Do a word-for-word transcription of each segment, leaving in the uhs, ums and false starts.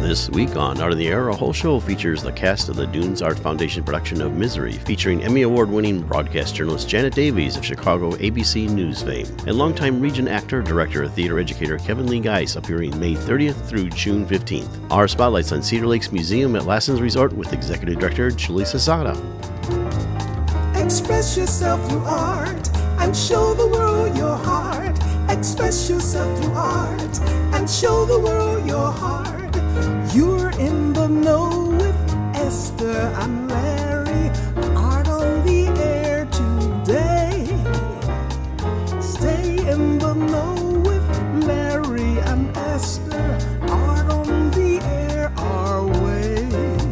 This week on Art on the Air, a whole show features the cast of the Dunes Art Foundation production of Misery, featuring Emmy Award-winning broadcast journalist Janet Davies of Chicago A B C News fame, and longtime Regent actor, director, and theater educator Kevin Lee Geis, appearing May thirtieth through June fifteenth. Our spotlights on Cedar Lakes Museum at Lassen's Resort with Executive Director Julie Cesada. Express yourself through art and show the world your heart. Express yourself through art and show the world your heart. You're in the know with Esther and Larry. Art on the air today. Stay in the know with Larry and Esther. Art on the air our way.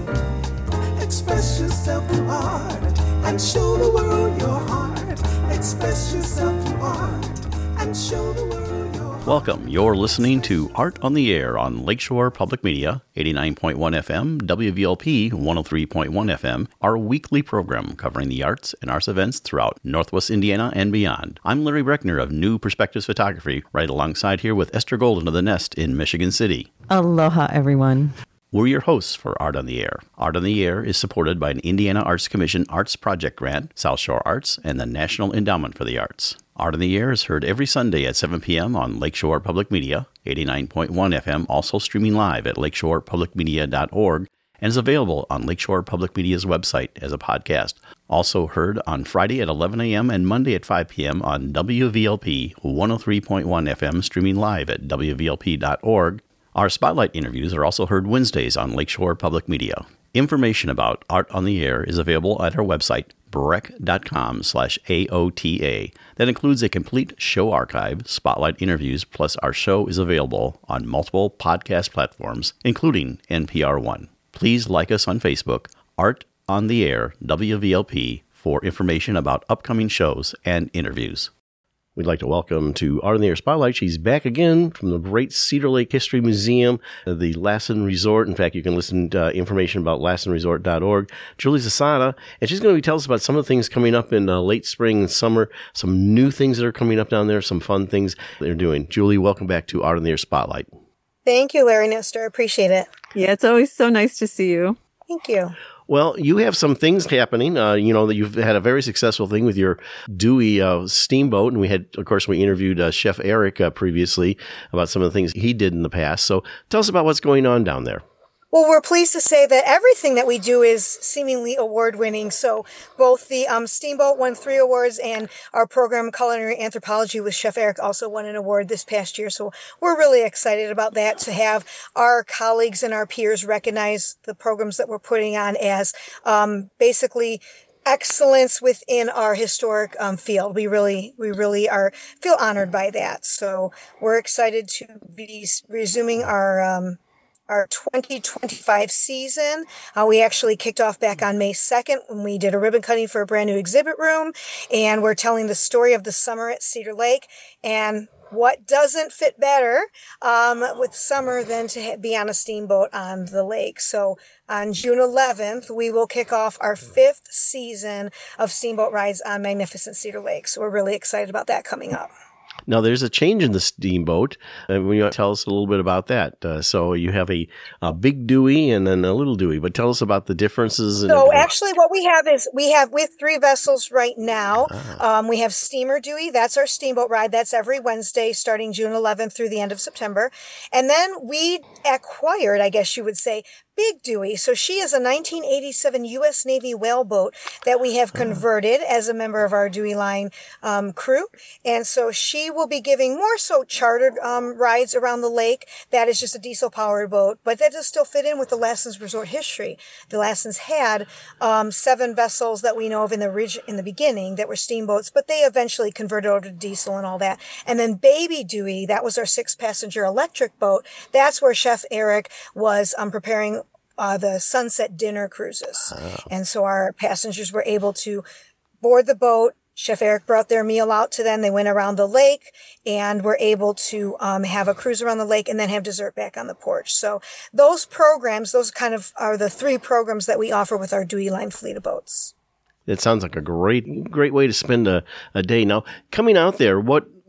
Express yourself through art and show the world your heart. Express yourself through art and show the world your heart. Welcome. You're listening to Art on the Air on Lakeshore Public Media, eighty-nine point one F M, W V L P one oh three point one F M, our weekly program covering the arts and arts events throughout Northwest Indiana and beyond. I'm Larry Breckner of New Perspectives Photography, right alongside here with Esther Golden of The Nest in Michigan City. Aloha, everyone. We're your hosts for Art on the Air. Art on the Air is supported by an Indiana Arts Commission Arts Project Grant, South Shore Arts, and the National Endowment for the Arts. Art on the Air is heard every Sunday at seven p.m. on Lakeshore Public Media, eighty-nine point one F M, also streaming live at lakeshore public media dot org, and is available on Lakeshore Public Media's website as a podcast. Also heard on Friday at eleven a.m. and Monday at five p.m. on W V L P one oh three point one F M, streaming live at w v l p dot org. Our Spotlight interviews are also heard Wednesdays on Lakeshore Public Media. Information about Art on the Air is available at our website, breck.com slash AOTA. That includes a complete show archive, Spotlight interviews, plus our show is available on multiple podcast platforms, including N P R One. Please like us on Facebook, Art on the Air, W V L P, for information about upcoming shows and interviews. We'd like to welcome to Art on the Air Spotlight. She's back again from the great Cedar Lake History Museum, the Lassen Resort. In fact, you can listen to uh, information about lassen resort dot org. Julie Cesada, and she's going to tell us about some of the things coming up in uh, late spring and summer, some new things that are coming up down there, some fun things they're doing. Julie, welcome back to Art on the Air Spotlight. Thank you, Larry Nestor. Appreciate it. Yeah, it's always so nice to see you. Thank you. Well, you have some things happening. Uh, you know, that you've had a very successful thing with your Dewey uh, steamboat. And we had, of course, we interviewed uh, Chef Eric uh, previously about some of the things he did in the past. So tell us about what's going on down there. Well, we're pleased to say that everything that we do is seemingly award-winning. So both the um, Steamboat won three awards, and our program, Culinary Anthropology with Chef Eric, also won an award this past year. So we're really excited about that, to have our colleagues and our peers recognize the programs that we're putting on as um, basically excellence within our historic um, field. We really, we really are feel honored by that. So we're excited to be resuming our um, Our twenty twenty-five season. Uh, we actually kicked off back on May second when we did a ribbon cutting for a brand new exhibit room, and we're telling the story of the summer at Cedar Lake. And what doesn't fit better um, with summer than to be on a steamboat on the lake? So on June eleventh, we will kick off our fifth season of steamboat rides on magnificent Cedar Lake. So we're really excited about that coming up. Now, there's a change in the steamboat. Uh, will you tell us a little bit about that? Uh, so you have a, a big Dewey and then a little Dewey, but tell us about the differences. So actually what we have is we have we have three vessels right now. Ah. Um, we have Steamer Dewey. That's our steamboat ride. That's every Wednesday starting June eleventh through the end of September. And then we acquired, I guess you would say, Big Dewey. So she is a nineteen eighty-seven U S Navy whaleboat that we have converted as a member of our Dewey Line um, crew. And so she will be giving more so chartered um, rides around the lake. That is just a diesel-powered boat, but that does still fit in with the Lassen's resort history. The Lassens had um, seven vessels that we know of in the ridge, in the beginning that were steamboats, but they eventually converted over to diesel and all that. And then Baby Dewey, that was our six-passenger electric boat. That's where Chef Eric was um, preparing Uh, the sunset dinner cruises. Oh. And so our passengers were able to board the boat. Chef Eric brought their meal out to them. They went around the lake and were able to um, have a cruise around the lake and then have dessert back on the porch. So those programs, those kind of are the three programs that we offer with our Dewey Line fleet of boats. It sounds like a great, great way to spend a, a day. Now, coming out there, what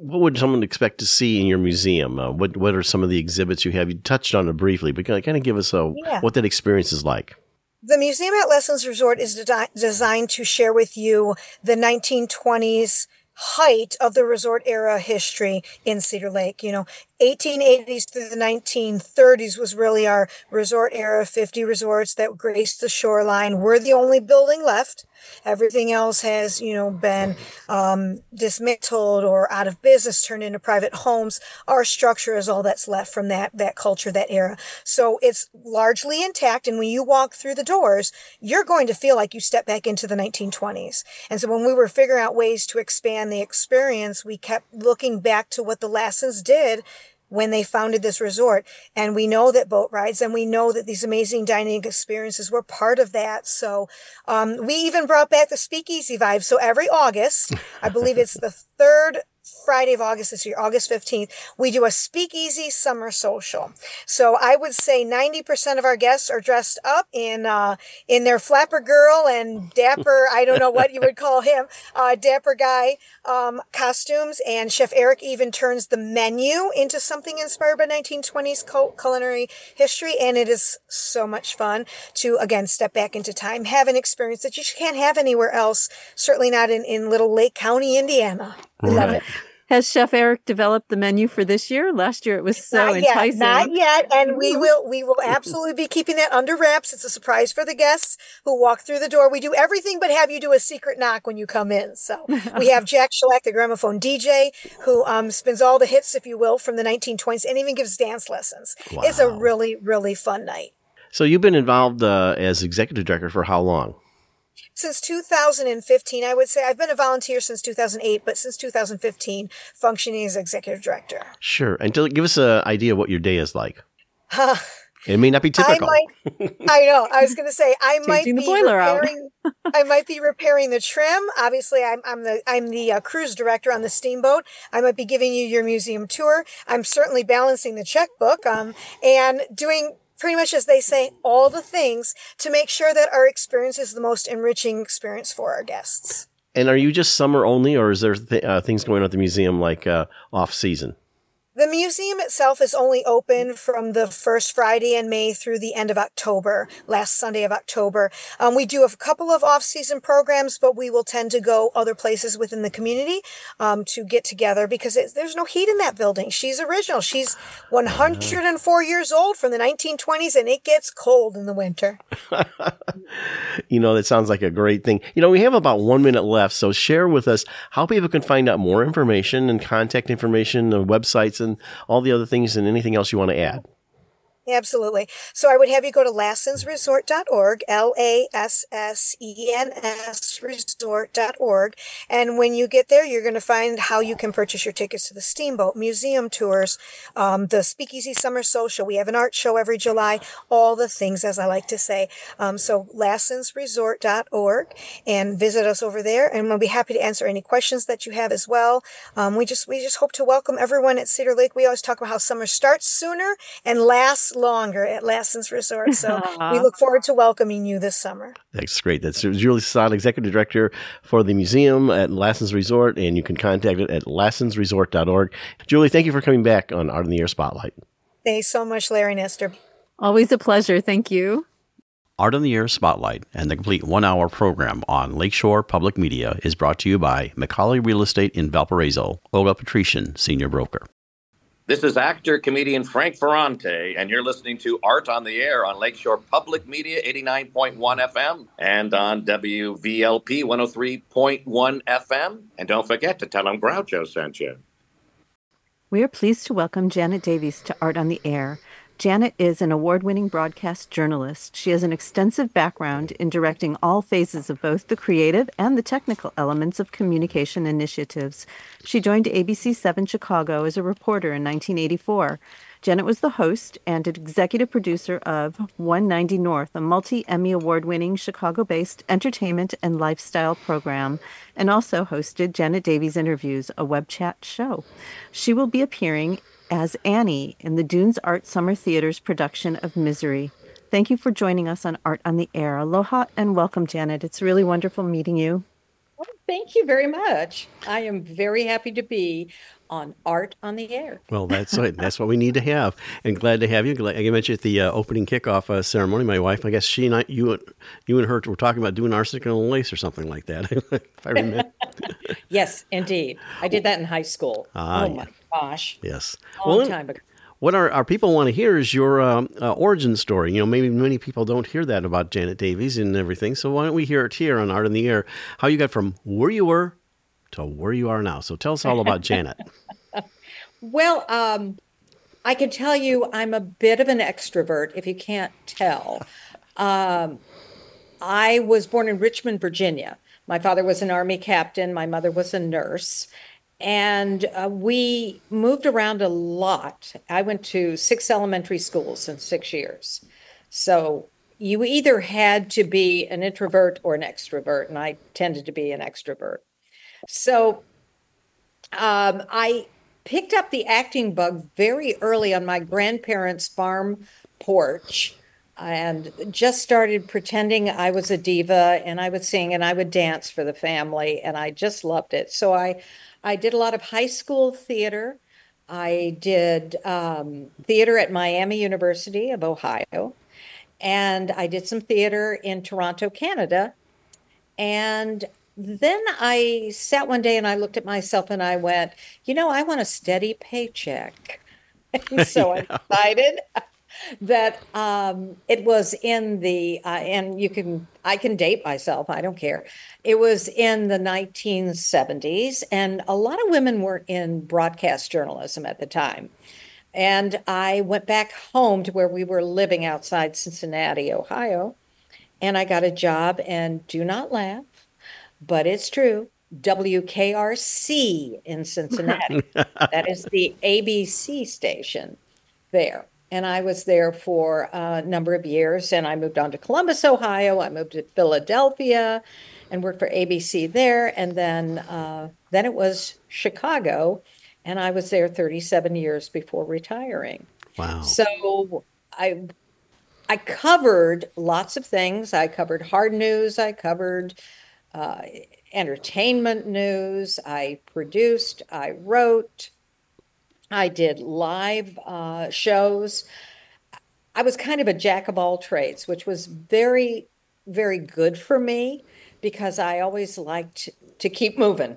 what would someone expect to see in your museum? Uh, what What are some of the exhibits you have? You touched on it briefly, but kind of give us a, Yeah. what that experience is like. The museum at Lessons Resort is de- designed to share with you the nineteen twenties height of the resort era history in Cedar Lake. You know, eighteen eighties through the nineteen thirties was really our resort era, fifty resorts that graced the shoreline. We're the only building left. Everything else has, you know, been um, dismantled or out of business, turned into private homes. Our structure is all that's left from that that culture, that era. So it's largely intact. And when you walk through the doors, you're going to feel like you step back into the nineteen twenties. And so when we were figuring out ways to expand the experience, we kept looking back to what the Lassens did when they founded this resort. And we know that boat rides and we know that these amazing dining experiences were part of that. So um, we even brought back the speakeasy vibe. So every August, I believe it's the third Friday of August this year, August fifteenth, we do a speakeasy summer social. So I would say ninety percent of our guests are dressed up in uh, in their flapper girl and dapper, I don't know what you would call him, uh, dapper guy um, costumes. And Chef Eric even turns the menu into something inspired by nineteen twenties cul- culinary history. And it is so much fun to, again, step back into time, have an experience that you can't have anywhere else, certainly not in, in Little Lake County, Indiana. We love it. Has Chef Eric developed the menu for this year? Last year it was so Not yet, enticing. not yet, and we will we will absolutely be keeping that under wraps. It's a surprise for the guests who walk through the door. We do everything but have you do a secret knock when you come in. So we have Jack Shellac, the gramophone D J, who um, spins all the hits, if you will, from the nineteen twenties, and even gives dance lessons. Wow. It's a really, really fun night. So you've been involved uh, as executive director for how long? Since two thousand fifteen, I would say. I've been a volunteer since two thousand eight, but since two thousand fifteen, functioning as executive director. Sure. And to give us an idea of what your day is like. It may not be typical. I might, I know. I was going to say I might Changing be the boiler out. repairing. I might be repairing the trim. Obviously, I'm I'm the I'm the uh, cruise director on the steamboat. I might be giving you your museum tour. I'm certainly balancing the checkbook. Um, and doing pretty much, as they say, all the things to make sure that our experience is the most enriching experience for our guests. And are you just summer only, or is there th- uh, things going on at the museum like uh, off season? The museum itself is only open from the first Friday in May through the end of October, last Sunday of October. Um, we do have a couple of off-season programs, but we will tend to go other places within the community um, to get together because it, there's no heat in that building. She's original. She's one hundred four years old from the nineteen twenties, and it gets cold in the winter. You know, that sounds like a great thing. You know, we have about one minute left, so share with us how people can find out more information and contact information, the websites, and all the other things, and anything else you want to add. Absolutely. So I would have you go to lassens resort dot org, L A S S E N S resort dot org. And when you get there, you're going to find how you can purchase your tickets to the steamboat, museum tours, um, the Speakeasy Summer Social. We have an art show every July, all the things, as I like to say. Um, so lassens resort dot org, and visit us over there. And we'll be happy to answer any questions that you have as well. Um, we just, we just hope to welcome everyone at Cedar Lake. We always talk about how summer starts sooner and lasts longer at Lassens Resort. So we look forward to welcoming you this summer. That's great. That's Julie Saad, Executive Director for the museum at Lassens Resort, and you can contact it at lassens resort dot org. Julie, thank you for coming back on Art in the Air Spotlight. Thanks so much, Larry Nestor. Always a pleasure. Thank you. Art in the Air Spotlight and the complete one-hour program on Lakeshore Public Media is brought to you by McCauley Real Estate in Valparaiso, Olga Patrician, Senior Broker. This is actor, comedian Frank Ferrante, and you're listening to Art on the Air on Lakeshore Public Media eighty-nine point one F M and on W V L P one oh three point one F M. And don't forget to tell them Groucho sent you. We are pleased to welcome Janet Davies to Art on the Air. Janet is an award-winning broadcast journalist. She has an extensive background in directing all phases of both the creative and the technical elements of communication initiatives. She joined A B C seven Chicago as a reporter in nineteen eighty-four. Janet was the host and executive producer of one ninety North, a multi-Emmy award-winning Chicago-based entertainment and lifestyle program, and also hosted Janet Davies Interviews, a web chat show. She will be appearing as Annie in the Dunes Art Summer Theater's production of Misery. Thank you for joining us on Art on the Air. Aloha and welcome, Janet. It's really wonderful meeting you. Well, thank you very much. I am very happy to be on Art on the Air. Well, that's right. That's what we need to have. And glad to have you. Like I mentioned at the uh, opening kickoff uh, ceremony, my wife, I guess she and I, you, you and her were talking about doing arsenic and lace or something like that, if I remember. Yes, indeed. I did that in high school. Ah, oh, yeah. my gosh. Yes. Long well, time ago. What our, our people want to hear is your um, uh, origin story. You know, maybe many people don't hear that about Janet Davies and everything. So why don't we hear it here on Art on the Air, how you got from where you were to where you are now. So tell us all about Janet. Well, um, I can tell you I'm a bit of an extrovert, if you can't tell. Um, I was born in Richmond, Virginia. My father was an Army captain. My mother was a nurse. And uh, we moved around a lot. I went to six elementary schools in six years. So you either had to be an introvert or an extrovert, and I tended to be an extrovert. So um, I picked up the acting bug very early on my grandparents' farm porch and just started pretending I was a diva, and I would sing and I would dance for the family, and I just loved it. So I I did a lot of high school theater. I did um, theater at Miami University of Ohio, and I did some theater in Toronto, Canada. And then I sat one day and I looked at myself and I went, you know, I want a steady paycheck. And so yeah. I decided that um, it was in the, uh, and you can, I can date myself, I don't care. It was in the nineteen seventies, and a lot of women were in broadcast journalism at the time. And I went back home to where we were living outside Cincinnati, Ohio, and I got a job, and do not laugh, but it's true, W K R C in Cincinnati. That is the A B C station there. And I was there for a number of years, and I moved on to Columbus, Ohio. I moved to Philadelphia and worked for A B C there. And then, uh, then it was Chicago, and I was there thirty-seven years before retiring. Wow. So I, I covered lots of things. I covered hard news. I covered uh, entertainment news. I produced, I wrote. I did live uh, shows. I was kind of a jack of all trades, which was very, very good for me because I always liked to keep moving.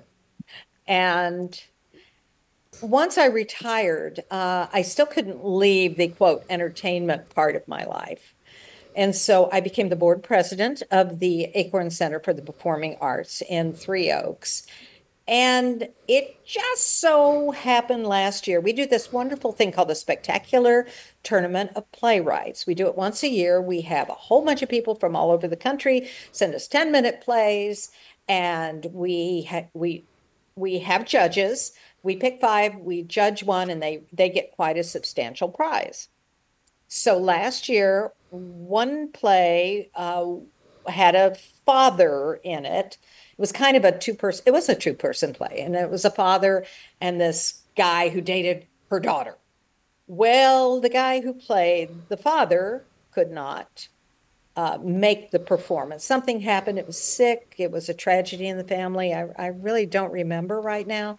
And once I retired, uh, I still couldn't leave the, quote, entertainment part of my life. And so I became the board president of the Acorn Center for the Performing Arts in Three Oaks. And it just so happened last year, we do this wonderful thing called the Spectacular Tournament of Playwrights. We do it once a year. We have a whole bunch of people from all over the country send us ten-minute plays, and we ha- we we have judges. We pick five, we judge one, and they they get quite a substantial prize. So last year, one play uh, had a father in it. It was kind of a two-person, it was a two-person play, and it was a father and this guy who dated her daughter. Well, the guy who played the father could not uh, make the performance. Something happened, it was sick, it was a tragedy in the family. I, I really don't remember right now,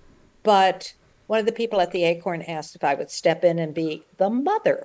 but one of the people at the Acorn asked if I would step in and be the mother.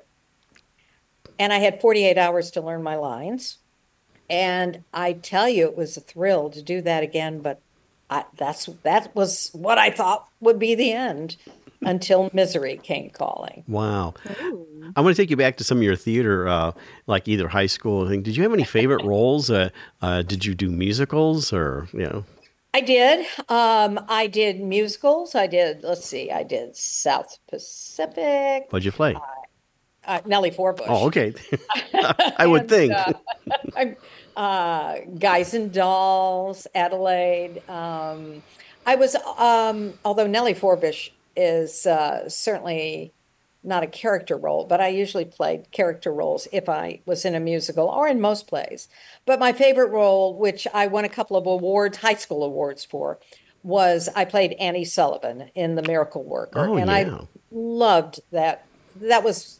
And I had forty-eight hours to learn my lines. And I tell you, it was a thrill to do that again, but I, that's that was what I thought would be the end until Misery came calling. Wow. Ooh. I want to take you back to some of your theater, uh, like either high school or thing. Did you have any favorite roles? Uh, uh, did you do musicals or, you know? I did. Um, I did musicals. I did, let's see, I did South Pacific. What'd you play? Uh, Uh, Nellie Forbush. Oh, okay. I would and, think. uh, uh, Guys and Dolls, Adelaide. Um, I was, um, although Nellie Forbush is uh, certainly not a character role, but I usually played character roles if I was in a musical or in most plays. But my favorite role, which I won a couple of awards, high school awards for, was I played Annie Sullivan in The Miracle Worker. Oh, and yeah. I loved that. That was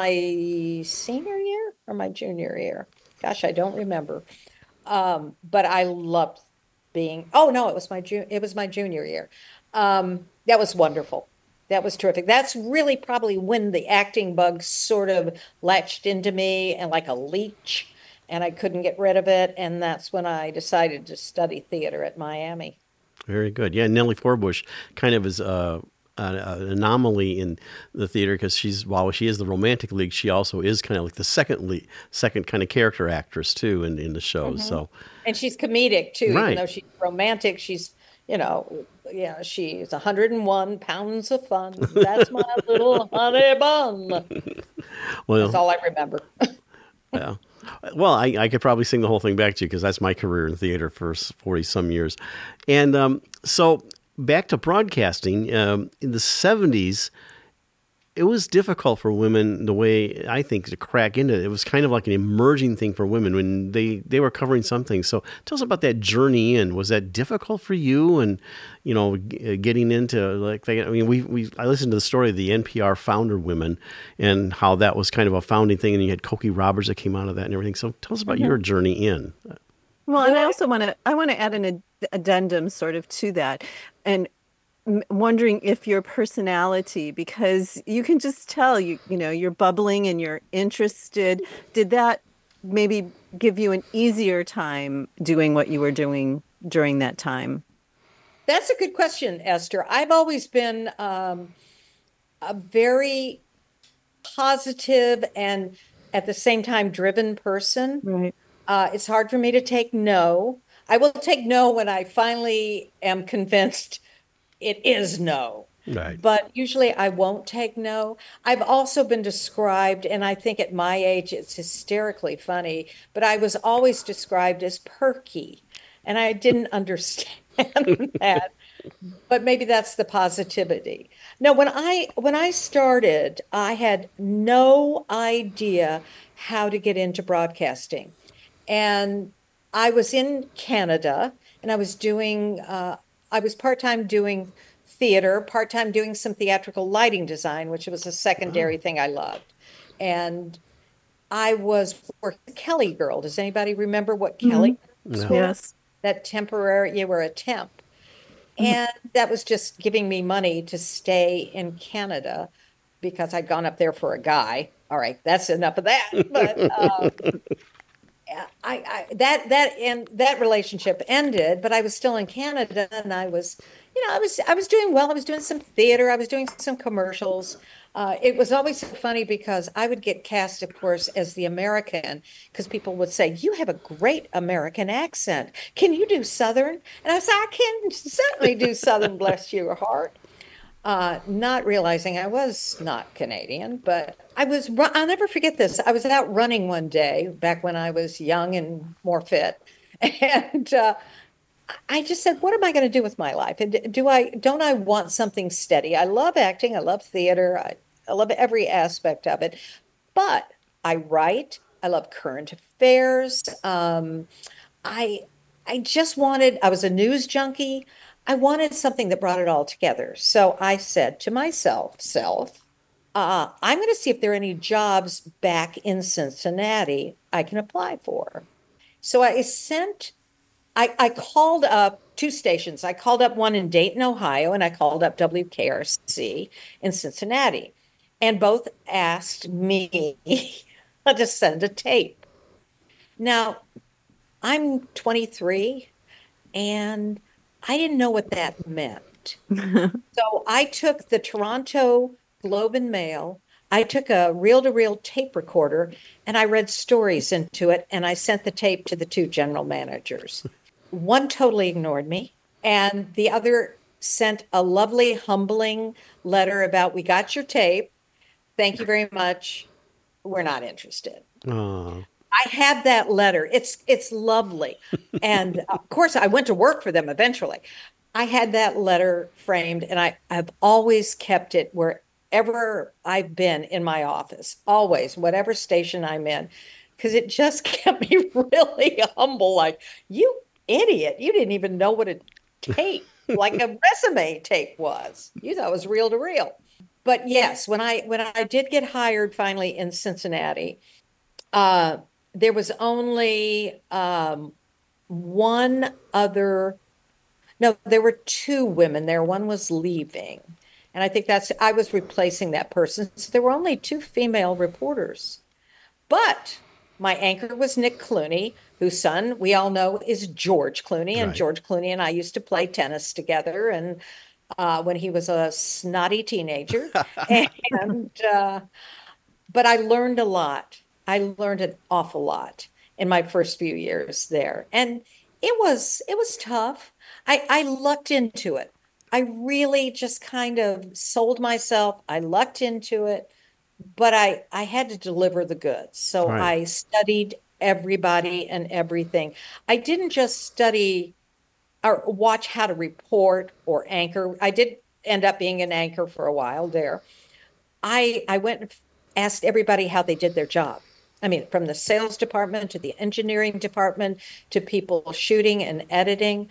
my senior year or my junior year. Gosh, I don't remember. Um, but I loved being, oh no, it was my, ju- it was my junior year. Um, that was wonderful. That was terrific. That's really probably when the acting bug sort of latched into me and like a leech, and I couldn't get rid of it. And that's when I decided to study theater at Miami. Very good. Yeah, Nellie Forbush kind of is uh, an, an anomaly in the theater because she's while she is the romantic lead, she also is kind of like the second lead, second kind of character actress too in, in the shows. Mm-hmm. So, and she's comedic too, right. Even though she's romantic. She's you know, yeah, she's one hundred one pounds of fun. That's my little honey bun. Well, that's all I remember. Yeah. Well, I, I could probably sing the whole thing back to you because that's my career in theater for forty some years. And um, so back to broadcasting, um, in the seventies, it was difficult for women the way I think to crack into it. It was kind of like an emerging thing for women when they, they were covering something. So tell us about that journey in. Was that difficult for you? And, you know, g- getting into like, I mean, we, we, I listened to the story of the N P R founder women and how that was kind of a founding thing. And you had Cokie Roberts that came out of that and everything. So tell us about mm-hmm. your journey in. Well, and I also want to, I want to add an ad- addendum sort of to that. And wondering if your personality, because you can just tell you you know you're bubbling and you're interested, did that maybe give you an easier time doing what you were doing during that time? That's a good question, Esther. I've always been um, a very positive and at the same time driven person. Right. Uh, it's hard for me to take no. I will take no when I finally am convinced it is no. Right. But usually I won't take no. I've also been described, and I think at my age it's hysterically funny, but I was always described as perky, and I didn't understand that. But maybe that's the positivity. No, when I when I started, I had no idea how to get into broadcasting. And I was in Canada, and I was doing uh, I was part-time doing theater, part-time doing some theatrical lighting design, which was a secondary oh. thing I loved. And I was working Kelly Girl. Does anybody remember what mm-hmm. Kelly no. was? Yes. That temporary, you were a temp. And that was just giving me money to stay in Canada because I'd gone up there for a guy. All right, that's enough of that. But um, I, I that that and that relationship ended, but I was still in Canada, and I was, you know, I was I was doing well. I was doing some theater. I was doing some commercials. Uh, it was always so funny because I would get cast, of course, as the American, because people would say, "You have a great American accent. Can you do Southern?" And I said, "I can certainly do Southern. Bless your heart." Uh, not realizing I was not Canadian, but I was, I'll never forget this. I was out running one day back when I was young and more fit. And uh, I just said, what am I going to do with my life? And do I, don't I want something steady? I love acting. I love theater. I, I love every aspect of it, but I write. I love current affairs. Um, I, I just wanted, I was a news junkie. I wanted something that brought it all together. So I said to myself, self, uh, I'm going to see if there are any jobs back in Cincinnati I can apply for. So I sent, I, I called up two stations. I called up one in Dayton, Ohio, and I called up W K R C in Cincinnati. And both asked me to send a tape. Now, I'm twenty-three, and I didn't know what that meant. So I took the Toronto Globe and Mail. I took a reel-to-reel tape recorder, and I read stories into it, and I sent the tape to the two general managers. One totally ignored me, and the other sent a lovely, humbling letter about, we got your tape. Thank you very much. We're not interested. Oh. I had that letter. It's it's lovely. And of course, I went to work for them eventually. I had that letter framed, and I, I've always kept it wherever I've been in my office, always, whatever station I'm in, because it just kept me really humble. Like, you idiot, you didn't even know what a tape, like a resume tape was. You thought it was reel to reel. But yes, when I when I did get hired finally in Cincinnati, uh, there was only um, one other, No, there were two women there. One was leaving. And I think that's, I was replacing that person. So there were only two female reporters. But my anchor was Nick Clooney, whose son, we all know, is George Clooney. And Right. George Clooney and I used to play tennis together. And uh, when he was a snotty teenager. and, uh, but I learned a lot. I learned an awful lot in my first few years there. And it was, it was tough. I, I lucked into it. I really just kind of sold myself. I lucked into it, but I, I had to deliver the goods. So Right. I studied everybody and everything. I didn't just study or watch how to report or anchor. I did end up being an anchor for a while there. I I went and asked everybody how they did their job. I mean, from the sales department to the engineering department to people shooting and editing.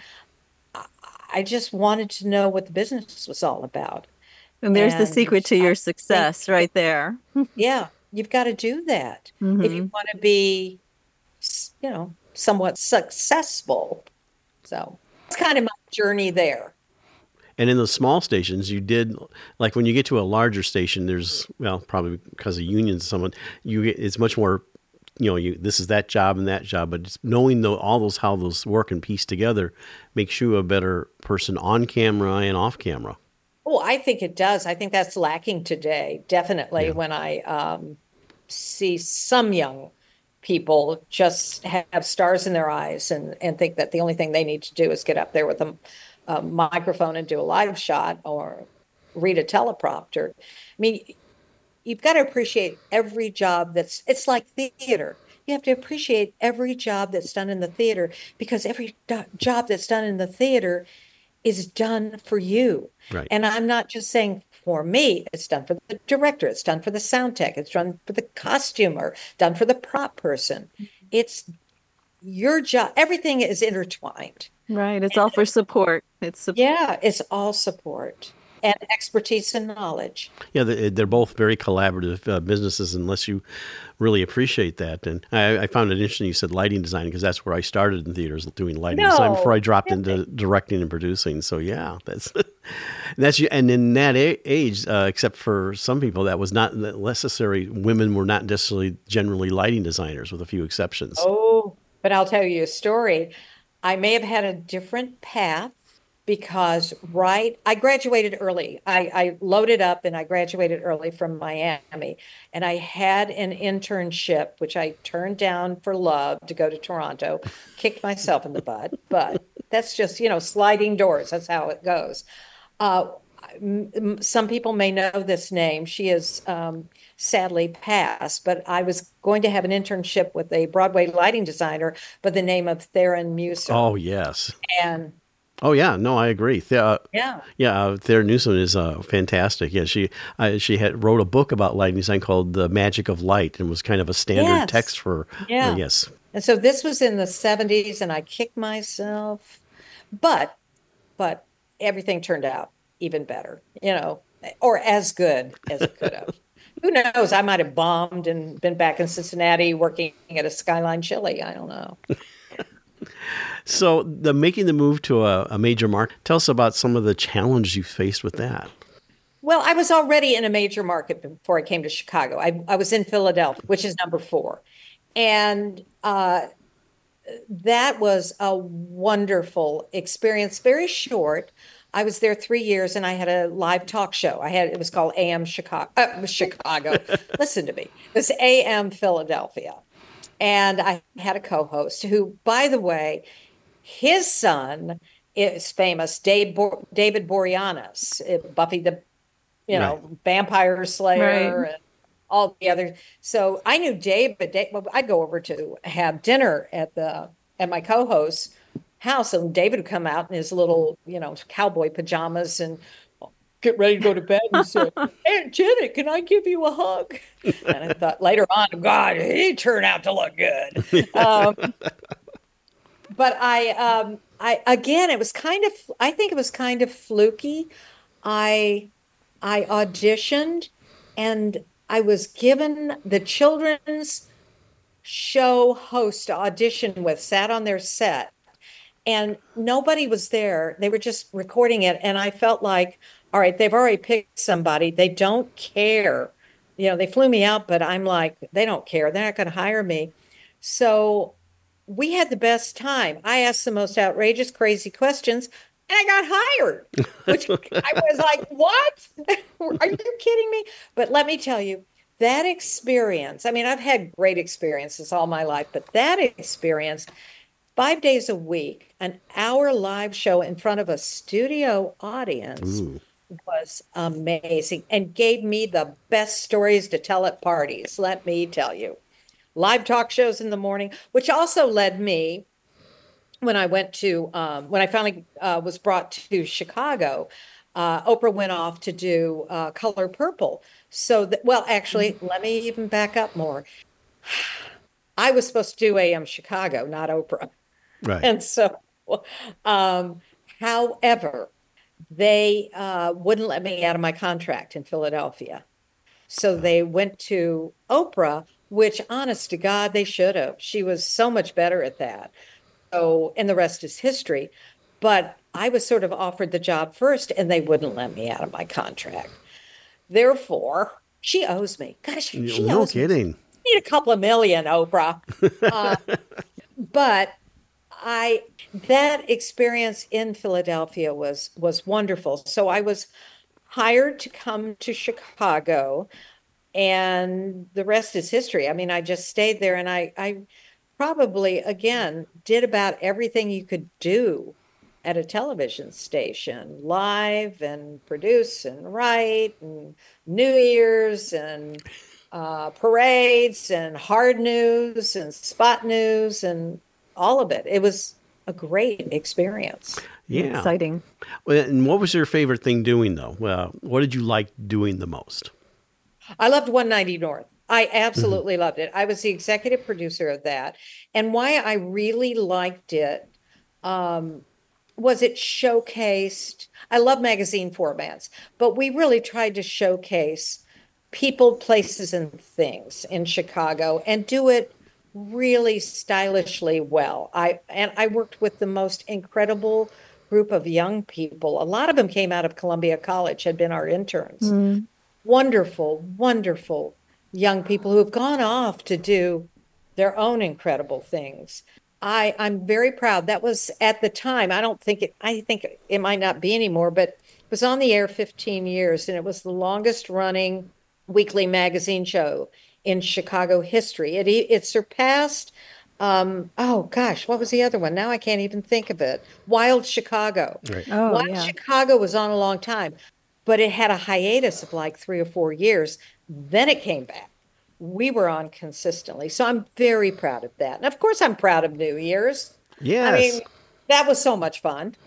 I just wanted to know what the business was all about. And there's the And secret to I your think- success right there. Yeah, you've got to do that if Mm-hmm. you want to be, s- you know, somewhat successful. So it's kind of my journey there. And in the small stations, you did, like when you get to a larger station, there's, well, probably because of unions, someone, you get, it's much more, you know, you, this is that job and that job, but just knowing the, all those, how those work and piece together makes you a better person on camera and off camera. Oh, I think it does. I think that's lacking today, definitely, Yeah. when I um, see some young people just have stars in their eyes and, and think that the only thing they need to do is get up there with a, a microphone and do a live shot or read a teleprompter. I mean, you've got to appreciate every job that's, it's like theater. You have to appreciate every job that's done in the theater because every do- job that's done in the theater is done for you. Right. And I'm not just saying for me, it's done for the director, it's done for the sound tech, it's done for the costumer, done for the prop person. It's your job. Everything is intertwined. Right. It's all for support. It's sup- Yeah, it's all support and expertise and knowledge. Yeah, they- they're both very collaborative uh, businesses unless you really appreciate that. And I, I found it interesting you said lighting design because that's where I started in theaters doing lighting No, design before I dropped really? into directing and producing. So yeah, that's that's and in that a- age, uh, except for some people, that was not necessary. Women were not necessarily generally lighting designers, with a few exceptions. Oh, but I'll tell you a story. I may have had a different path because, right, I graduated early. I, I loaded up and I graduated early from Miami. And I had an internship, which I turned down for love to go to Toronto, kicked myself in the butt. But that's just, you know, sliding doors. That's how it goes. Uh, m- m- some people may know this name. She is um, sadly passed, but I was going to have an internship with a Broadway lighting designer by the name of Theron Muser. Oh yes. And Oh yeah. No, I agree. The, uh, yeah, Yeah, uh, Thera Newsom is uh, fantastic. Yeah, she uh, she had wrote a book about lighting design called "The Magic of Light" and was kind of a standard Yes. text for. Yeah. uh, yes. and so this was in the seventies, and I kicked myself, but but everything turned out even better, you know, or as good as it could have. Who knows? I might have bombed and been back in Cincinnati working at a Skyline Chili. I don't know. So the making the move to a, a major market. Tell us about some of the challenges you faced with that. Well, I was already in a major market before I came to Chicago. I, I was in Philadelphia, which is number four. And uh, that was a wonderful experience, very short. I was there three years and I had a live talk show. I had, it was called A M Chicago, uh, Chicago. Listen to me. It was A M Philadelphia. And I had a co-host who, by the way, his son is famous, Dave Bo- David Boreanaz, uh, Buffy the, you know, Right. Vampire Slayer Right. and all the other. So I knew David. Dave, well, I'd go over to have dinner at the at my co-host's house, and David would come out in his little, you know, cowboy pajamas and get ready to go to bed and say, "Aunt Janet, can I give you a hug?" And I thought later on, God, he turned out to look good. Um, but I, um, I again, it was kind of, I think it was kind of fluky. I, I auditioned, and I was given the children's show host to audition with, sat on their set, and nobody was there. They were just recording it. And I felt like, all right, they've already picked somebody. They don't care. You know, they flew me out, but I'm like, they don't care. They're not going to hire me. So we had the best time. I asked the most outrageous, crazy questions, and I got hired, which I was like, what? Are you kidding me? But let me tell you, that experience, I mean, I've had great experiences all my life, but that experience, five days a week, an hour live show in front of a studio audience Ooh. was amazing and gave me the best stories to tell at parties, let me tell you. Live talk shows in the morning, which also led me, when I went to, um, when I finally uh, was brought to Chicago, uh, Oprah went off to do uh, Color Purple. So, that, well, actually, let me even back up more. I was supposed to do A M Chicago, not Oprah. Right. And so, um, however, they uh, wouldn't let me out of my contract in Philadelphia. So they went to Oprah, which, honest to God, they should have. She was so much better at that. So, and the rest is history. But I was sort of offered the job first, and they wouldn't let me out of my contract. Therefore, she owes me. Gosh, she no owes kidding. me. I need a couple of million, Oprah. uh, but I that experience in Philadelphia was was wonderful. So I was hired to come to Chicago, and the rest is history. I mean, I just stayed there, and I I probably again did about everything you could do at a television station, live and produce and write and New Year's and uh, parades and hard news and spot news and all of it. It was a great experience. Yeah. Exciting. Well, and what was your favorite thing doing, though? Well, what did you like doing the most? I loved one ninety North. I absolutely mm-hmm. loved it. I was the executive producer of that. And why I really liked it um, was it showcased, I love magazine formats, but we really tried to showcase people, places, and things in Chicago and do it really stylishly well. I and I worked with the most incredible group of young people. A lot of them came out of Columbia College, had been our interns. Mm. Wonderful, wonderful young people who have gone off to do their own incredible things. I, I'm very proud. That was at the time, I don't think it, I think it might not be anymore, but it was on the air fifteen years, and it was the longest running weekly magazine show in Chicago history. It it surpassed, um, oh gosh, what was the other one? Now I can't even think of it. Wild Chicago. Right. Oh, Wild yeah. Chicago was on a long time, but it had a hiatus of like three or four years. Then it came back. We were on consistently. So I'm very proud of that. And of course, I'm proud of New Year's. Yes. I mean, that was so much fun.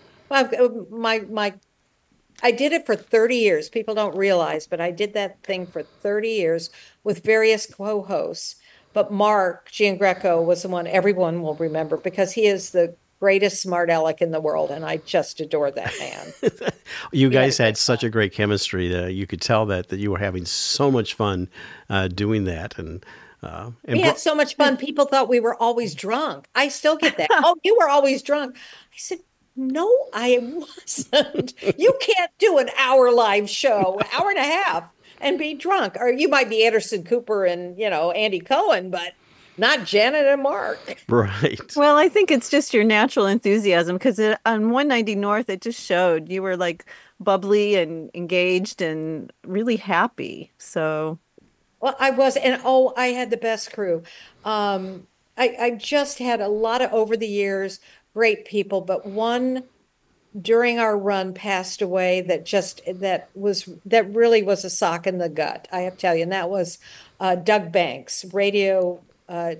My, my, I did it for thirty years. People don't realize, but I did that thing for thirty years with various co-hosts. But Mark Giangreco was the one everyone will remember because he is the greatest smart aleck in the world, and I just adore that man. You guys had such a great chemistry that you could tell that that you were having so much fun uh, doing that, and uh, and we bro- had so much fun. People thought we were always drunk. I still get that. Oh, you were always drunk. I said, no, I wasn't. You can't do an hour live show, an hour and a half, and be drunk. Or you might be Anderson Cooper and you know Andy Cohen, but not Janet and Mark. Right. Well, I think it's just your natural enthusiasm because on one ninety North, it just showed you were like bubbly and engaged and really happy. So, well, I was, and oh, I had the best crew. Um, I, I just had a lot of over the years great people, but one during our run passed away that just that was that really was a sock in the gut. I have to tell you, and that was uh, Doug Banks, radio. Uh,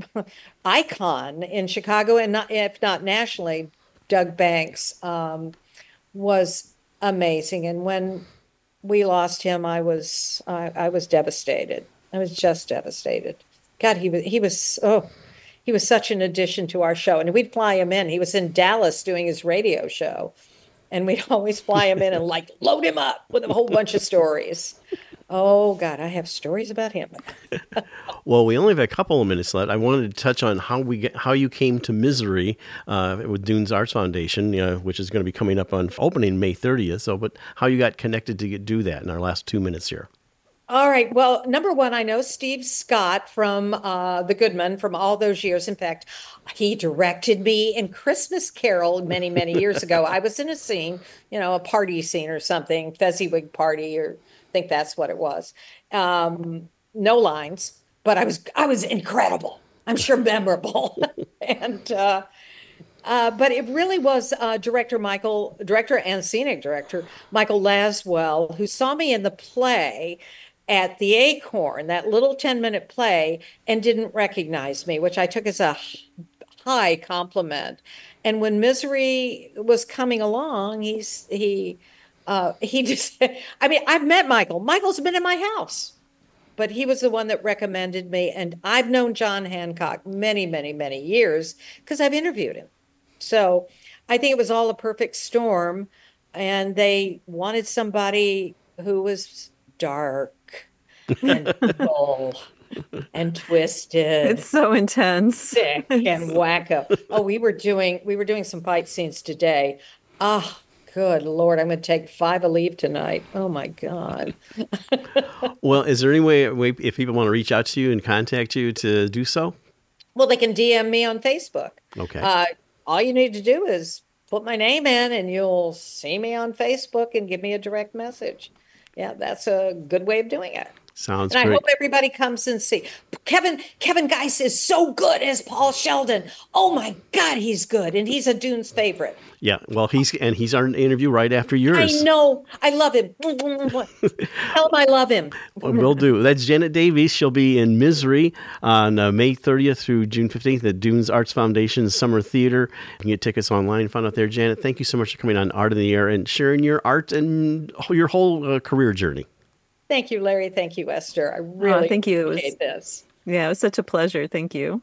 icon in Chicago and not, if not nationally. Doug Banks um, was amazing, and when we lost him, I was I, I was devastated. I was just devastated. God, he was he was oh, he was such an addition to our show, and we'd fly him in. He was in Dallas doing his radio show, and we'd always fly him in and like load him up with a whole bunch of stories. Oh, God, I have stories about him. Well, we only have a couple of minutes left. I wanted to touch on how we get, how you came to Misery uh, with Dunes Arts Foundation, you know, which is going to be coming up on opening May thirtieth. So, but how you got connected to get, do that in our last two minutes here. All right. Well, number one, I know Steve Scott from uh, The Goodman from all those years. In fact, he directed me in Christmas Carol many, many years ago. I was in a scene, you know, a party scene or something, Fezziwig party, or I think that's what it was. Um, no lines, but I was I was incredible. I'm sure memorable. and uh, uh, but it really was uh, director Michael, director and scenic director Michael Laswell, who saw me in the play at the Acorn, that little ten minute play, and didn't recognize me, which I took as a high compliment. And when Misery was coming along, he's he uh, he just I mean, I've met Michael. Michael's been in my house, but he was the one that recommended me. And I've known John Hancock many, many, many years because I've interviewed him. So I think it was all a perfect storm. And they wanted somebody who was dark and dull and twisted. It's so intense. Sick and wacko. Oh, we were doing we were doing some fight scenes today. Oh, good Lord, I'm going to take five a leave tonight. Oh my God. Well, is there any way, way if people want to reach out to you and contact you to do so? Well, they can D M me on Facebook. Okay. Uh, all you need to do is put my name in and you'll see me on Facebook and give me a direct message. Yeah, that's a good way of doing it. Sounds and great. I hope everybody comes and see. Kevin Kevin Geis is so good as Paul Sheldon. Oh my God, he's good, and he's a Dunes favorite. Yeah, well, he's and he's our interview right after yours. I know, I love him. Tell him I love him. Well, will do. That's Janet Davies. She'll be in Misery on uh, May thirtieth through June fifteenth at Dunes Arts Foundation Summer Theater. You can get tickets online. Find out there. Janet, thank you so much for coming on Art in the Air and sharing your art and your whole uh, career journey. Thank you, Larry. Thank you, Esther. I really oh, thank you. appreciate it was, this. Yeah, it was such a pleasure. Thank you.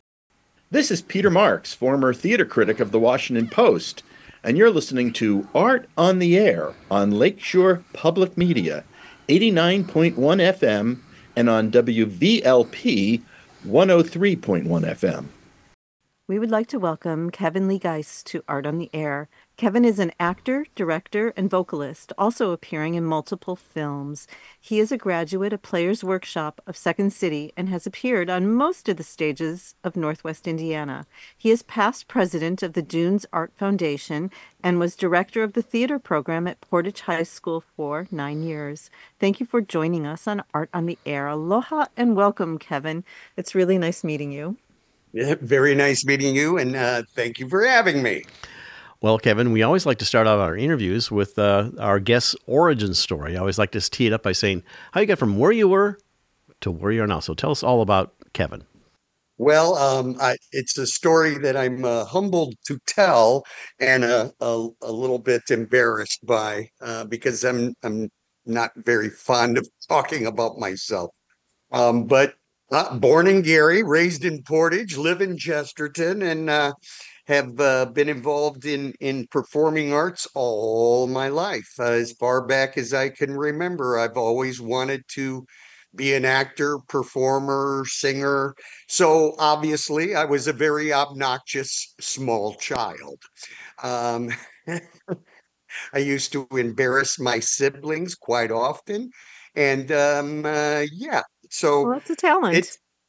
This is Peter Marks, former theater critic of the Washington Post, and you're listening to Art on the Air on Lakeshore Public Media, eighty-nine point one F M, and on W V L P one oh three point one F M. We would like to welcome Kevin Lee Geis to Art on the Air. Kevin is an actor, director, and vocalist, also appearing in multiple films. He is a graduate of Players Workshop of Second City and has appeared on most of the stages of Northwest Indiana. He is past president of the Dunes Art Foundation and was director of the theater program at Portage High School for nine years. Thank you for joining us on Art on the Air. Aloha and welcome, Kevin. It's really nice meeting you. Yeah, very nice meeting you, and uh, thank you for having me. Well, Kevin, we always like to start out our interviews with uh, our guest's origin story. I always like to tee it up by saying how you got from where you were to where you are now. So tell us all about Kevin. Well, um, I, it's a story that I'm uh, humbled to tell and uh, a, a little bit embarrassed by uh, because I'm I'm not very fond of talking about myself. Um, but uh, born in Gary, raised in Portage, live in Chesterton, and uh, have uh, been involved in, in performing arts all my life. Uh, as far back as I can remember, I've always wanted to be an actor, performer, singer. So obviously, I was a very obnoxious small child. Um, I used to embarrass my siblings quite often. And um, uh, yeah, so Well, that's a talent.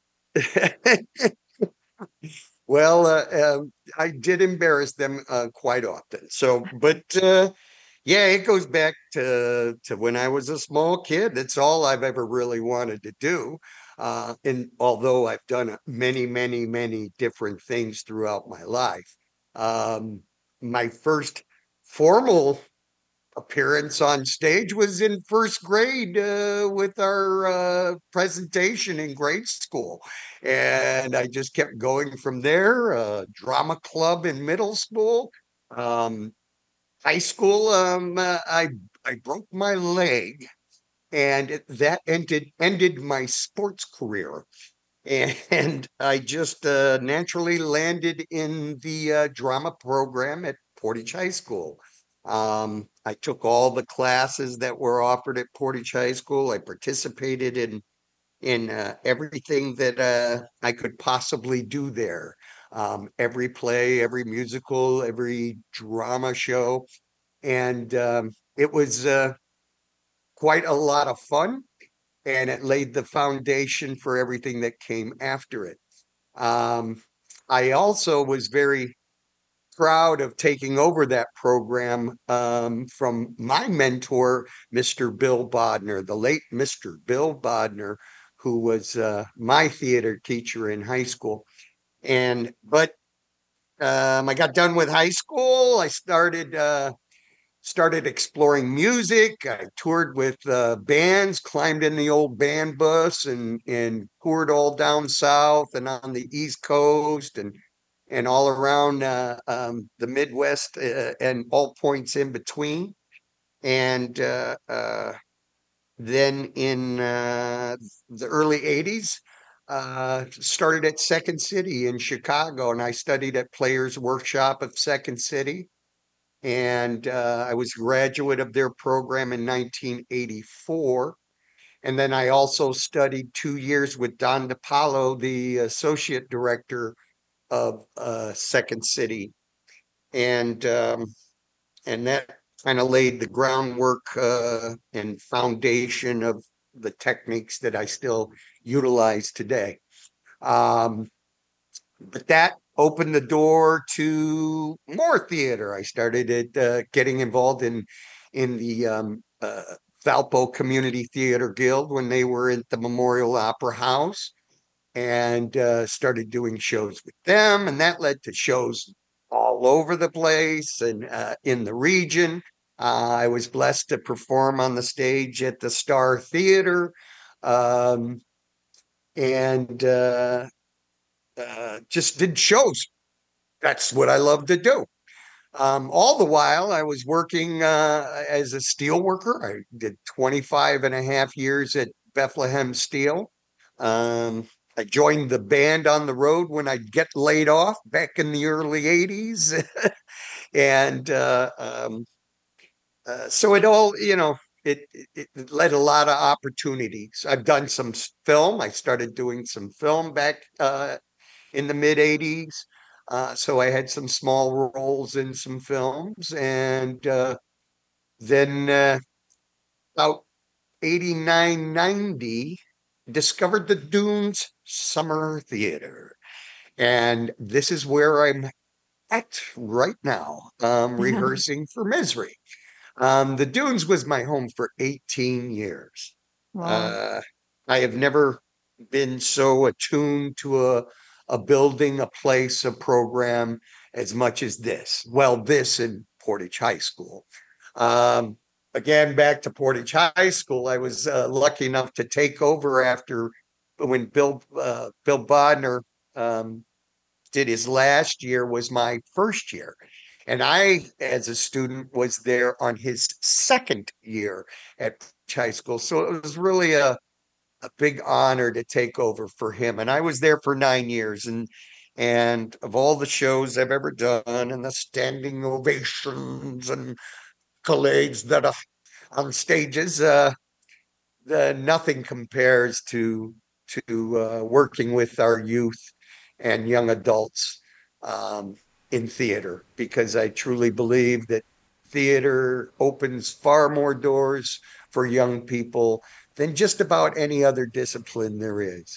It's well, uh, uh, I did embarrass them uh, quite often. So, but uh, yeah, it goes back to to when I was a small kid. That's all I've ever really wanted to do. Uh, and although I've done many, many, many different things throughout my life, um, my first formal appearance on stage was in first grade uh, with our uh, presentation in grade school. And I just kept going from there. Uh, drama club in middle school. Um, high school, um, uh, I, I broke my leg, and it, that ended, ended my sports career. And I just uh, naturally landed in the uh, drama program at Portage High School. Um, I took all the classes that were offered at Portage High School. I participated in in uh, everything that uh, I could possibly do there. Um, every play, every musical, every drama show, and um, it was uh, quite a lot of fun. And it laid the foundation for everything that came after it. Um, I also was very proud of taking over that program um, from my mentor, Mister Bill Bodner, the late Mister Bill Bodner, who was uh, my theater teacher in high school. And but um, I got done with high school. I started uh, started exploring music. I toured with uh, bands, climbed in the old band bus, and and toured all down south and on the East Coast and and all around uh, um, the Midwest uh, and all points in between. And uh, uh, then in uh, the early eighties, uh, started at Second City in Chicago, and I studied at Players Workshop of Second City. And uh, I was a graduate of their program in nineteen eighty-four. And then I also studied two years with Don DePaulo, the associate director of uh, Second City, and um, and that kind of laid the groundwork uh, and foundation of the techniques that I still utilize today. Um, but that opened the door to more theater. I started at, uh, getting involved in in the um, uh, Valpo Community Theater Guild when they were at the Memorial Opera House, and uh, started doing shows with them, and that led to shows all over the place and uh, in the region. Uh, I was blessed to perform on the stage at the Star Theater, um, and uh, uh, just did shows. That's what I love to do. Um, all the while, I was working uh, as a steel worker. I did twenty-five and a half years at Bethlehem Steel. Um, I joined the band on the road when I'd get laid off back in the early eighties. and uh, um, uh, so it all, you know, it, it, it led a lot of opportunities. I've done some film. I started doing some film back uh, in the mid eighties. Uh, so I had some small roles in some films. And uh, then uh, about eighty-nine, ninety, discovered the Dunes Summer Theater. And this is where I'm at right now, um, rehearsing for Misery. Um, the Dunes was my home for eighteen years. Wow. Uh, I have never been so attuned to a, a building, a place, a program as much as this. Well, this in Portage High School. Um, again, back to Portage High School, I was uh, lucky enough to take over after when Bill uh, Bill Bodner um, did his last year was my first year. And I, as a student, was there on his second year at Portage High School. So it was really a, a big honor to take over for him. And I was there for nine years. And and of all the shows I've ever done and the standing ovations and collades that are on stages, uh, the, nothing compares to to uh, working with our youth and young adults um, in theater, because I truly believe that theater opens far more doors for young people than just about any other discipline there is.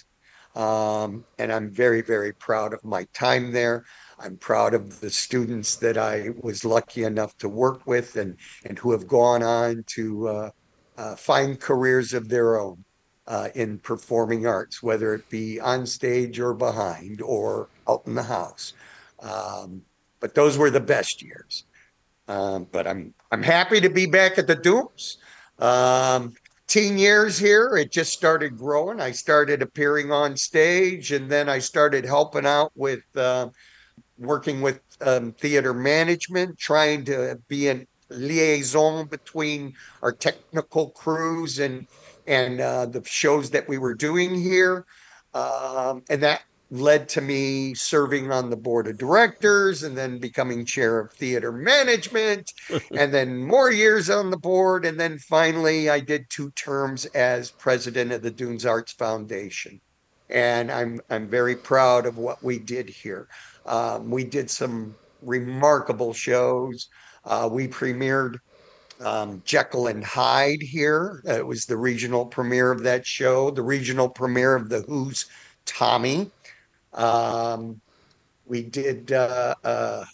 Um, and I'm very, very proud of my time there. I'm proud of the students that I was lucky enough to work with and, and who have gone on to uh, uh, find careers of their own uh, in performing arts, whether it be on stage or behind or out in the house. Um, but those were the best years. Um, but I'm I'm happy to be back at the Dunes. Um, teen years here, it just started growing. I started appearing on stage, and then I started helping out with uh, working with um, theater management, trying to be a liaison between our technical crews and and uh, the shows that we were doing here. Um, and that led to me serving on the board of directors and then becoming chair of theater management and then more years on the board. And then finally, I did two terms as president of the Dunes Arts Foundation. And I'm I'm very proud of what we did here. Um, we did some remarkable shows. Uh, we premiered um, Jekyll and Hyde here. Uh, it was the regional premiere of that show, the regional premiere of The Who's Tommy. Um, we did uh, uh,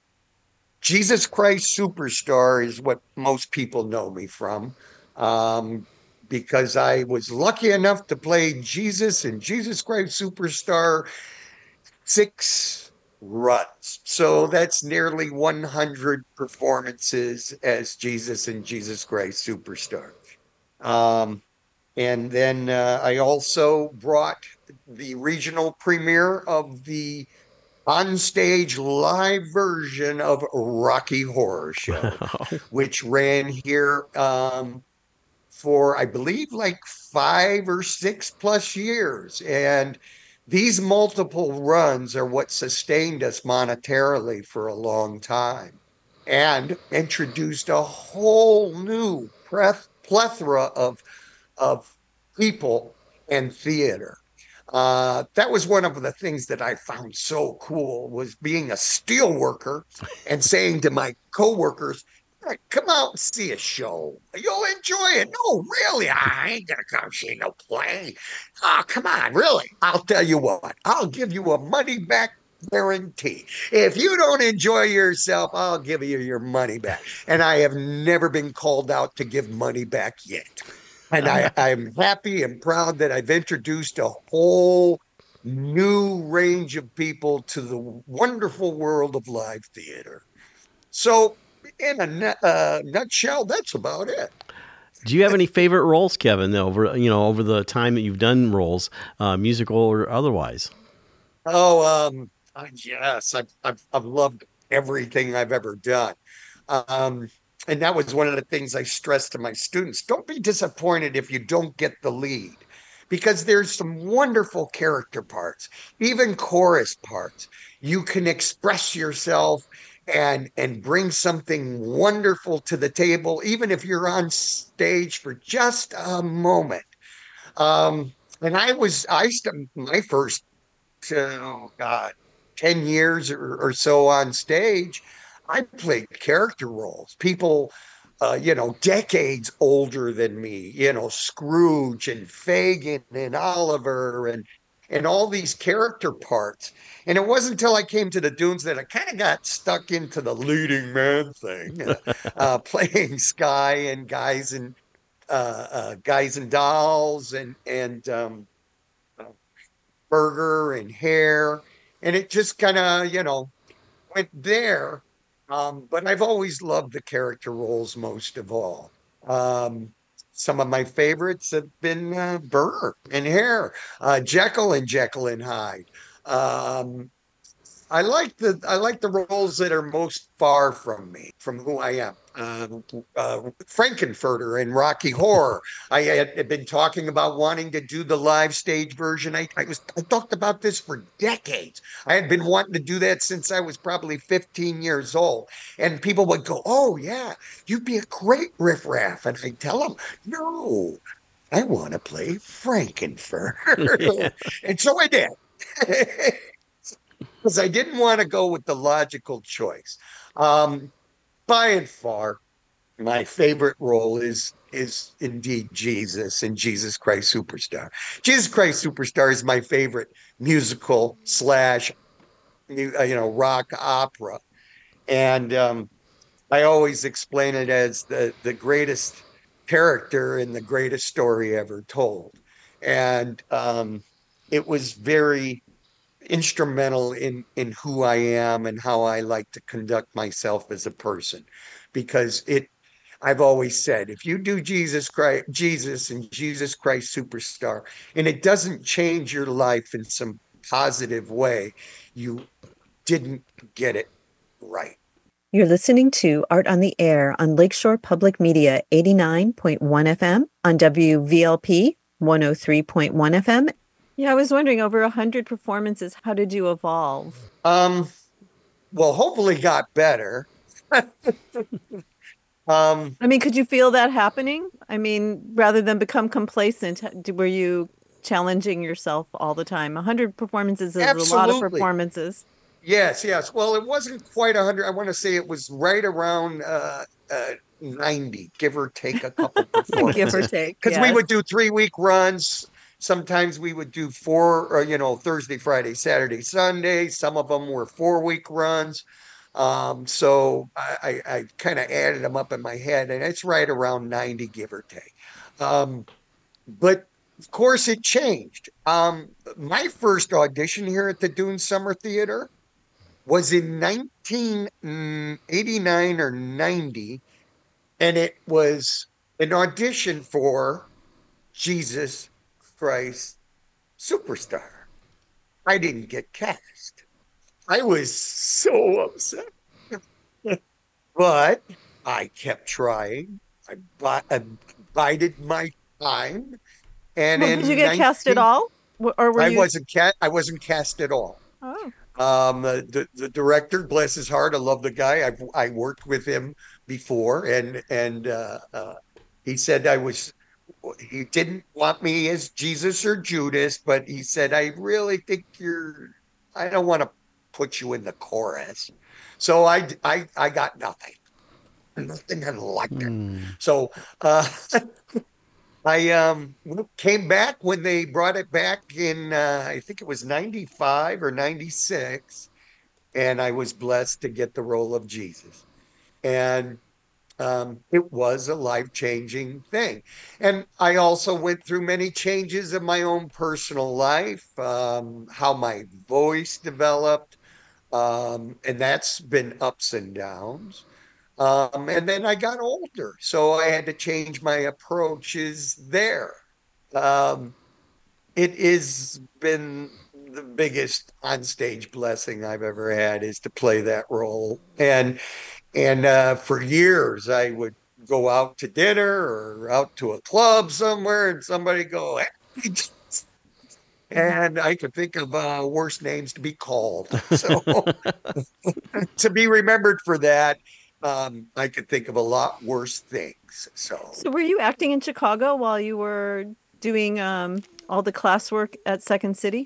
Jesus Christ Superstar is what most people know me from. Um, because I was lucky enough to play Jesus in Jesus Christ Superstar six runs. So that's nearly one hundred performances as Jesus in Jesus Christ Superstar. Um, and then uh, I also brought the regional premiere of the onstage live version of Rocky Horror Show, which ran here um, for, I believe, like five or six plus years. And these multiple runs are what sustained us monetarily for a long time and introduced a whole new plethora of, of people and theater. Uh, that was one of the things that I found so cool, was being a steel worker and saying to my coworkers, right, come out and see a show. You'll enjoy it. No, really, I ain't gonna come see no play. Oh, come on, really. I'll tell you what, I'll give you a money back guarantee. If you don't enjoy yourself, I'll give you your money back. And I have never been called out to give money back yet. And I, I'm happy and proud that I've introduced a whole new range of people to the wonderful world of live theater. So, in a nut, uh, nutshell, that's about it. Do you have any favorite roles, Kevin, over you know over the time that you've done roles, uh, musical or otherwise? Oh, um, uh, yes, I've, I've I've loved everything I've ever done. Um, And that was one of the things I stressed to my students. Don't be disappointed if you don't get the lead, because there's some wonderful character parts, even chorus parts. You can express yourself and and bring something wonderful to the table, even if you're on stage for just a moment. Um, and I was, I st- my first, oh God, ten years or, or so on stage, I played character roles, people, uh, you know, decades older than me, you know, Scrooge and Fagin and Oliver and and all these character parts. And it wasn't until I came to the Dunes that I kind of got stuck into the leading man thing, uh, uh, playing Sky and Guys and uh, uh, Guys and Dolls and and um, Burger and Hare, and it just kind of, you know, went there. Um, but I've always loved the character roles most of all. Um, some of my favorites have been uh, Burr and Hare, uh, Jekyll and Jekyll and Hyde. Um, I like the I like the roles that are most far from me, from who I am. Uh, uh, Frankenfurter and Rocky Horror. I had, had been talking about wanting to do the live stage version. I, I was I talked about this for decades. I had been wanting to do that since I was probably fifteen years old. And people would go, "Oh yeah, you'd be a great riffraff." And I tell them, "No, I want to play Frankenfurter." Yeah. And so I did. Because I didn't want to go with the logical choice. Um, by and far, my favorite role is is indeed Jesus in Jesus Christ Superstar. Jesus Christ Superstar is my favorite musical slash, you know, rock opera. And um, I always explain it as the, the greatest character in the greatest story ever told. And um, it was very instrumental in in who I am and how I like to conduct myself as a person, because it I've always said, if you do Jesus Christ Jesus and Jesus Christ Superstar and it doesn't change your life in some positive way, you didn't get it right. You're listening to Art on the Air on Lakeshore Public Media eighty-nine point one F M, on W V L P one oh three point one F M, Yeah, I was wondering, over a hundred performances, how did you evolve? Um, well, hopefully got better. um, I mean, could you feel that happening? I mean, rather than become complacent, h- d- were you challenging yourself all the time? A hundred performances is a lot of absolutely. performances. Yes, yes. Well, it wasn't quite a hundred. I want to say it was right around uh, uh, ninety, give or take a couple Give or performances. take, Because we yes. would do three week runs. Sometimes we would do four, or, you know, Thursday, Friday, Saturday, Sunday. Some of them were four week runs. Um, so I, I, I kind of added them up in my head, and it's right around ninety, give or take. Um, but of course, it changed. Um, my first audition here at the Dune Summer Theater was in nineteen eighty-nine or ninety, and it was an audition for Jesus Christ Superstar. I didn't get cast. I was so upset. But I kept trying. I, bi- I bided my time. And Well, did you in get cast at nineteen all? W- Or were I you? wasn't cast. I wasn't cast at all. Oh, Um, uh, the, the director, bless his heart, I love the guy. I've I worked with him before, and and uh, uh, he said I was. He didn't want me as Jesus or Judas, but he said I really think you're. I don't want to put you in the chorus, so I I I got nothing, nothing like it. So uh, I um came back when they brought it back in uh, I think it was ninety-five or ninety-six, and I was blessed to get the role of Jesus. And um, it was a life-changing thing. And I also went through many changes in my own personal life, um, how my voice developed, um, and that's been ups and downs. Um, and then I got older, so I had to change my approaches there. Um, it has been the biggest onstage blessing I've ever had is to play that role. And and uh, for years I would go out to dinner or out to a club somewhere, and somebody go, "Hey," and I could think of uh, worse names to be called. So to be remembered for that, um, I could think of a lot worse things. So so were you acting in Chicago while you were doing um, all the classwork at Second City?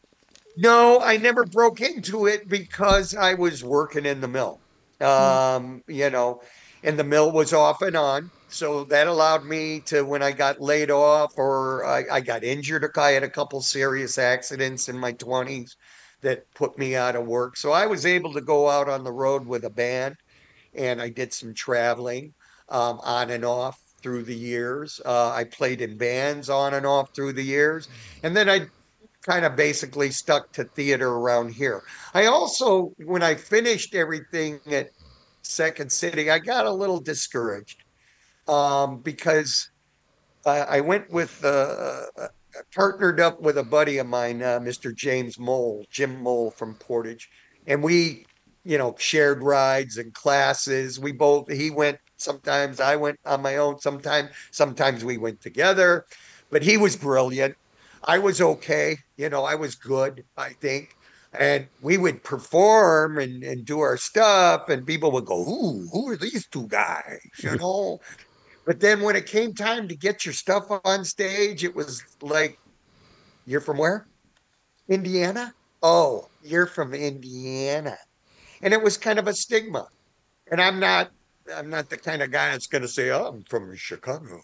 no, I never broke into it because I was working in the mill. Mm. Um, you know, and the mill was off and on. So that allowed me to, when I got laid off or I, I got injured, I had a couple serious accidents in my twenties that put me out of work. So I was able to go out on the road with a band, and I did some traveling um, on and off through the years. Uh, I played in bands on and off through the years. And then I kind of basically stuck to theater around here. I also, when I finished everything at Second City, I got a little discouraged um, because uh, I went with, uh, uh, partnered up with a buddy of mine, uh, Mister James Mole, Jim Mole from Portage, and we, you know, shared rides and classes. We both, he went sometimes, I went on my own. Sometimes, sometimes we went together, but he was brilliant. I was okay. You know, I was good, I think. And we would perform and, and do our stuff, and people would go, "Ooh, who are these two guys?" You know. But then when it came time to get your stuff on stage, it was like, "You're from where? Indiana? Oh, you're from Indiana." And it was kind of a stigma. And I'm not, I'm not the kind of guy that's going to say, "Oh, I'm from Chicago,"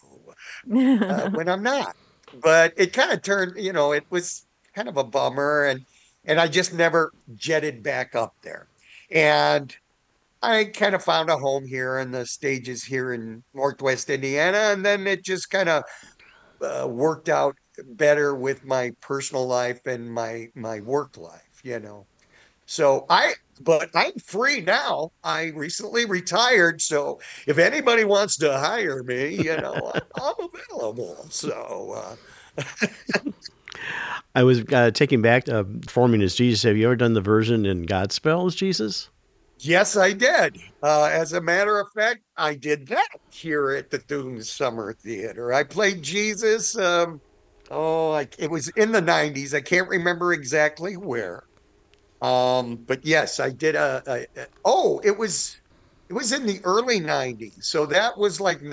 uh, when I'm not. But it kind of turned, you know, it was kind of a bummer, and and I just never jetted back up there. And I kind of found a home here in the stages here in Northwest Indiana, and then it just kind of uh, worked out better with my personal life and my my work life, you know. So I, but I'm free now. I recently retired, so if anybody wants to hire me, you know, I'm, I'm available. So uh, I was uh, taking back uh, performing as Jesus. Have you ever done the version in Godspell as Jesus? yes, I did. Uh, as a matter of fact, I did that here at the Dune Summer Theater. I played Jesus. Um, Oh, I, it was in the nineties. I can't remember exactly where. Um, but yes, I did a, a, a oh, it was it was in the early nineties. So that was like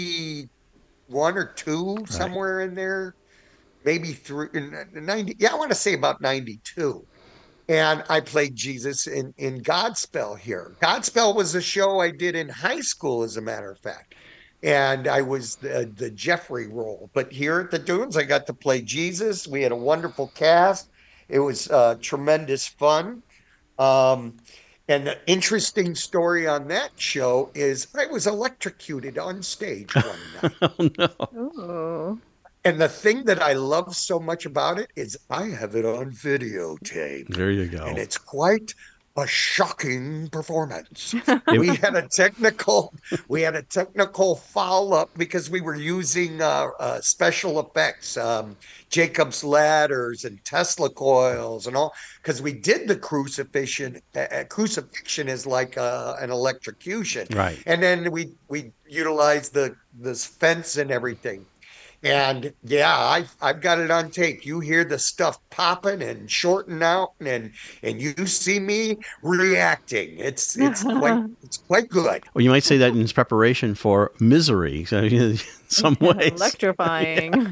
ninety-one or two, Right. somewhere in there, maybe through in ninety. Yeah, I want to say about ninety-two. And I played Jesus in in Godspell here. Godspell was a show I did in high school, as a matter of fact. And I was the, the Jeffrey role. But here at the Dunes, I got to play Jesus. We had a wonderful cast. It was uh, tremendous fun. Um, and the interesting story on that show is I was electrocuted on stage one night. Oh no. Oh. And the thing that I love so much about it is I have it on videotape. There you go. And it's quite a shocking performance. We had a technical, we had a technical foul up because we were using uh, uh, special effects, um, Jacob's ladders and Tesla coils and all, because we did the crucifixion. Uh, crucifixion is like uh, an electrocution, Right. and then we we utilized the this fence and everything. And yeah, I've I've got it on tape. You hear the stuff popping and shorting out, and and you see me reacting. It's it's quite it's quite good. Well, you might say that in preparation for Misery, so in some ways. Electrifying.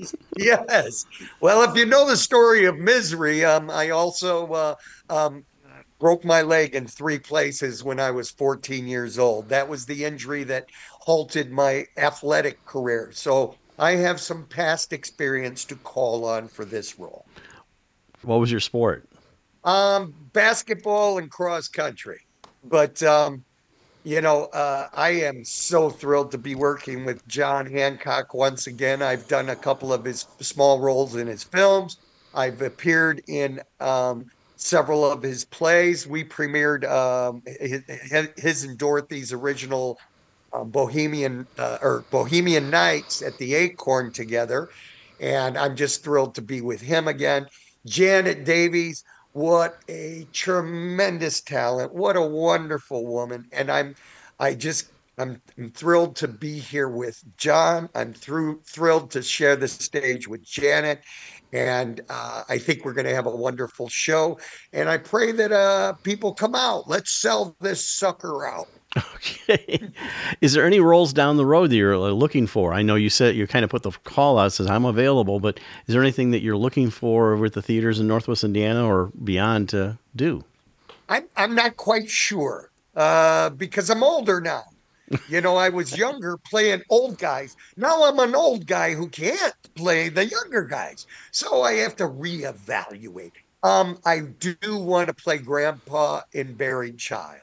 Yes. Well, if you know the story of Misery, um, I also uh, um, broke my leg in three places when I was fourteen years old. That was the injury that halted my athletic career. So I have some past experience to call on for this role. What was your sport? Um, basketball and cross country. But, um, you know, uh, I am so thrilled to be working with John Hancock once again. I've done a couple of his small roles in his films. I've appeared in um, several of his plays. We premiered um, his, his and Dorothy's original um, Bohemian uh, or Bohemian Nights at the Acorn together. And I'm just thrilled to be with him again. Janet Davies, what a tremendous talent. What a wonderful woman. And I'm, I just, I'm, I'm thrilled to be here with John. I'm through, thrilled to share the stage with Janet. And uh, I think we're going to have a wonderful show. And I pray that uh, people come out. Let's sell this sucker out. Okay. Is there any roles down the road that you're looking for? I know you said you kind of put the call out, says I'm available, but is there anything that you're looking for with the theaters in Northwest Indiana or beyond to do? I'm, I'm not quite sure uh, because I'm older now. You know, I was younger playing old guys. Now I'm an old guy who can't play the younger guys. So I have to reevaluate. Um, I do want to play Grandpa in Buried Child.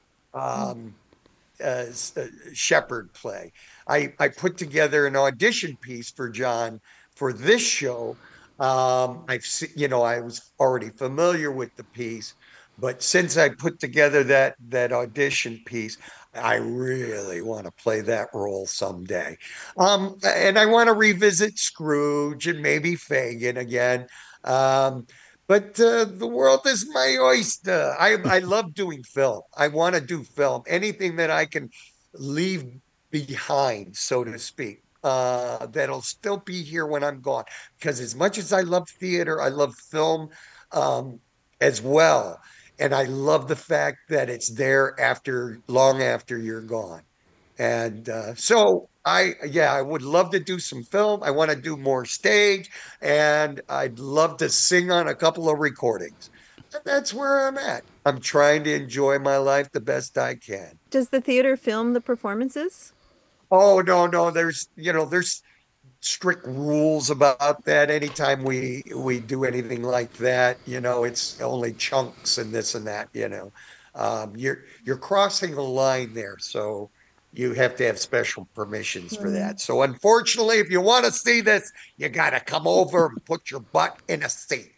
Um, uh, Shepherd play. I, I put together an audition piece for John for this show. Um, I've se- you know, I was already familiar with the piece, but since I put together that that audition piece, I really want to play that role someday. Um, and I want to revisit Scrooge and maybe Fagin again. Um, But uh, the world is my oyster. I, I love doing film. I want to do film. Anything that I can leave behind, so to speak, uh, that'll still be here when I'm gone. Because as much as I love theater, I love film um, as well. And I love the fact that it's there after, long after you're gone. And uh, so I, yeah, I would love to do some film. I want to do more stage, and I'd love to sing on a couple of recordings. And that's where I'm at. I'm trying to enjoy my life the best I can. Does the theater film the performances? Oh, no, no. There's, you know, there's strict rules about that. Anytime we we do anything like that, you know, it's only chunks and this and that, you know. Um, you're you're crossing a line there. So you have to have special permissions for that. So unfortunately, if you want to see this, you got to come over and put your butt in a seat.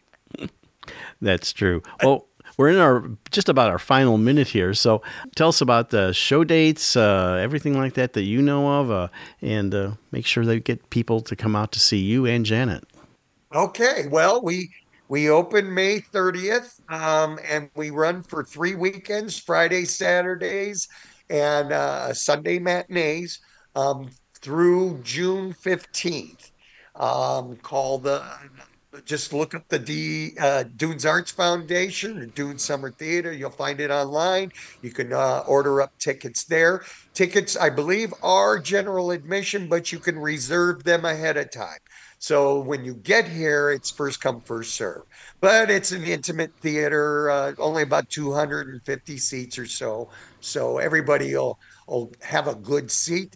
That's true. Well, we're in our just about our final minute here. So tell us about the show dates, uh, everything like that that you know of, uh, and uh, make sure they get people to come out to see you and Janet. Okay. Well, we we open May thirtieth, um, and we run for three weekends, Fridays, Saturdays, and uh, Sunday matinees um, through June fifteenth. Um, call the, just look up the D, uh, Dunes Arts Foundation, the Dunes Summer Theater. You'll find it online. You can uh, order up tickets there. Tickets, I believe, are general admission, but you can reserve them ahead of time. So when you get here, it's first come, first serve. But it's an intimate theater, uh, only about two hundred fifty seats or so. So everybody will, will have a good seat.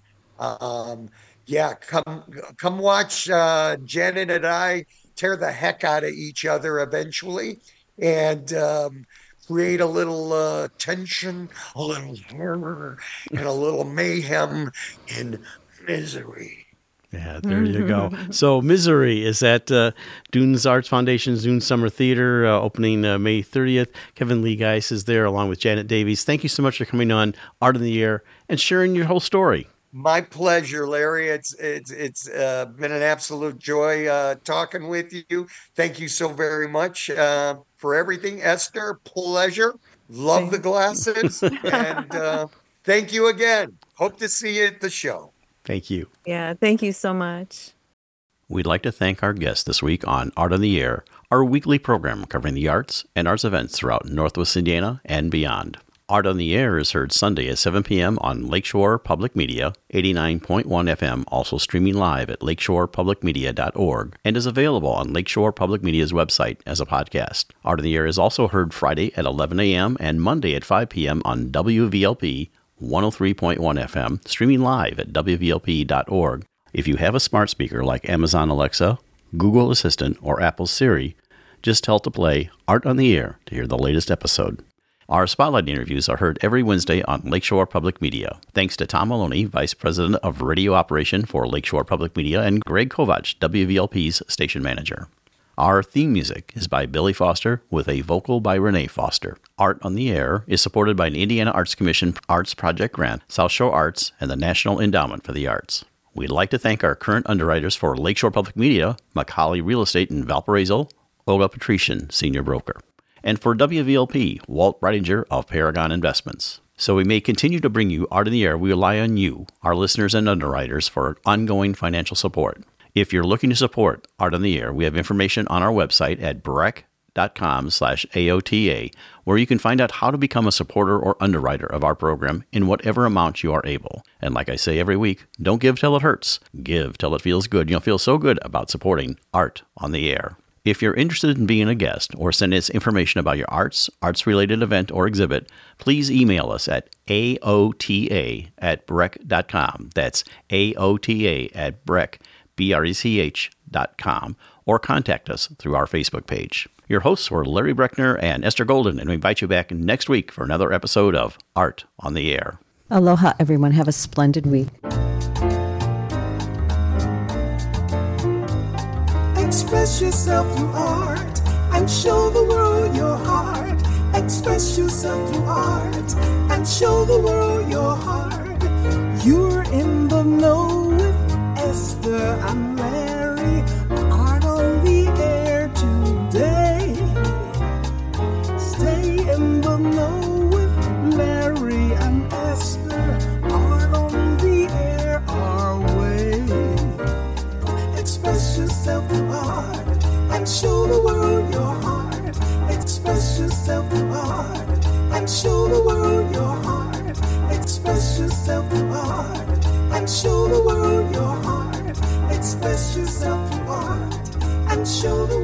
Um, yeah, come come watch uh, Janet and I tear the heck out of each other eventually, and um, create a little uh, tension, a little horror, and a little mayhem in Misery. Yeah, there you go. So Misery is at uh, Dunes Arts Foundation's Dunes Summer Theater, uh, opening uh, May thirtieth. Kevin Lee Geis is there along with Janet Davies. Thank you so much for coming on Art in the Air and sharing your whole story. My pleasure, Larry. It's it's it's uh, been an absolute joy uh, talking with you. Thank you so very much uh, for everything, Esther. Pleasure. Love the glasses, and uh, thank you again. Hope to see you at the show. Thank you. Yeah, thank you so much. We'd like to thank our guests this week on Art on the Air, our weekly program covering the arts and arts events throughout Northwest Indiana and beyond. Art on the Air is heard Sunday at seven p.m. on Lakeshore Public Media, eighty-nine point one F M, also streaming live at lakeshore public media dot org, and is available on Lakeshore Public Media's website as a podcast. Art on the Air is also heard Friday at eleven a.m. and Monday at five p.m. on W V L P one oh three point one F M, streaming live at w v l p dot org. If you have a smart speaker like Amazon Alexa, Google Assistant, or Apple Siri, just tell to play Art on the Air to hear the latest episode. Our Spotlight interviews are heard every Wednesday on Lakeshore Public Media. Thanks to Tom Maloney, Vice President of Radio Operation for Lakeshore Public Media, and Greg Kovach, W V L P's Station Manager. Our theme music is by Billy Foster with a vocal by Renee Foster. Art on the Air is supported by an Indiana Arts Commission Arts Project Grant, South Shore Arts, and the National Endowment for the Arts. We'd like to thank our current underwriters for Lakeshore Public Media, Macaulay Real Estate in Valparaiso, Olga Patrician, Senior Broker. And for W V L P, Walt Reidinger of Paragon Investments. So we may continue to bring you Art in the Air. We rely on you, our listeners and underwriters, for ongoing financial support. If you're looking to support Art on the Air, we have information on our website at breck.com slash AOTA, where you can find out how to become a supporter or underwriter of our program in whatever amount you are able. And like I say every week, don't give till it hurts. Give till it feels good. You'll feel so good about supporting Art on the Air. If you're interested in being a guest or send us information about your arts, arts-related event, or exhibit, please email us at A O T A at breck dot com. That's A O T A at breck, B R E C H dot com, or contact us through our Facebook page. Your hosts were Larry Breckner and Esther Golden, and we invite you back next week for another episode of Art on the Air. Aloha, everyone. Have a splendid week. Express yourself through art and show the world your heart. Express yourself through art and show the world your heart. You're in the know with Esther and Larry. Art on the Air today. Stay in the know with Larry and Esther. Art on the Air our way. Express yourself through art and show the world your heart. Express yourself through art and show the world your heart. Express yourself through art and show the world your heart. Express yourself through art and show the